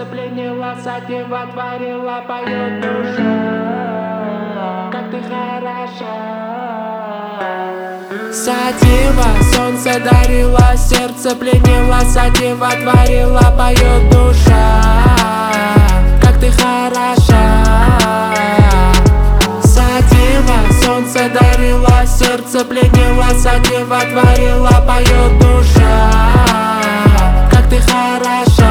сердце пленила, сатива творила, поет душа. Как ты хороша. Сатива, солнце дарила, сердце пленила, сатива творила, поет душа. Как ты хороша. Сатива, солнце дарила, сердце пленила, сатива творила, поет душа. Как ты хороша.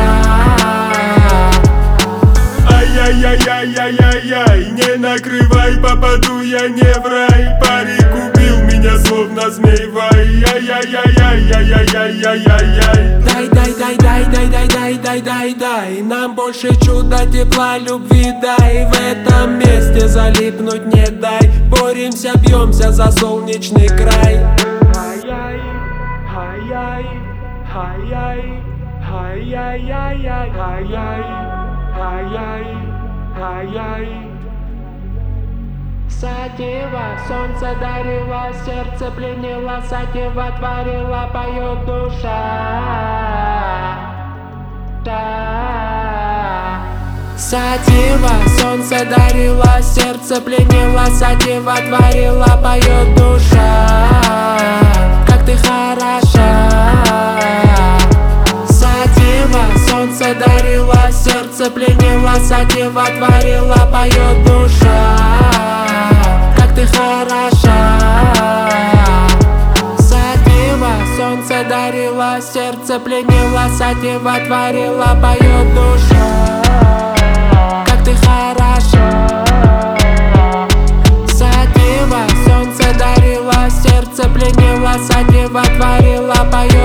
Ай-яй-яй-яй-яй-яй, не накрывай, попаду я не в рай. Парик убил меня словно змей-вай. Ай-яй-яй-яй-яй-яй-яй-яй. Дай, нам больше чуда, тепла, любви дай. В этом месте залипнуть не дай. Боремся, бьемся за солнечный край. Ай-яй, ай-яй, ай-яй, ай-яй-яй-яй, ай-яй, ай-яй, ай-яй. Сатива, солнце дарила, сердце пленила, сатива творила, поет душа. Сатива, солнце дарила, сердце пленила, сатива творила, поет душа. Как ты хороша. Сатива, солнце дарила, сердце пленила, сатива творила, поет душа. Как ты хороша. Сатива, солнце дарила, сердце пленила, сатива творила, поет душа. Как ты хороша. Сатива, солнце дарила, сердце пленила, сатива творила, поет.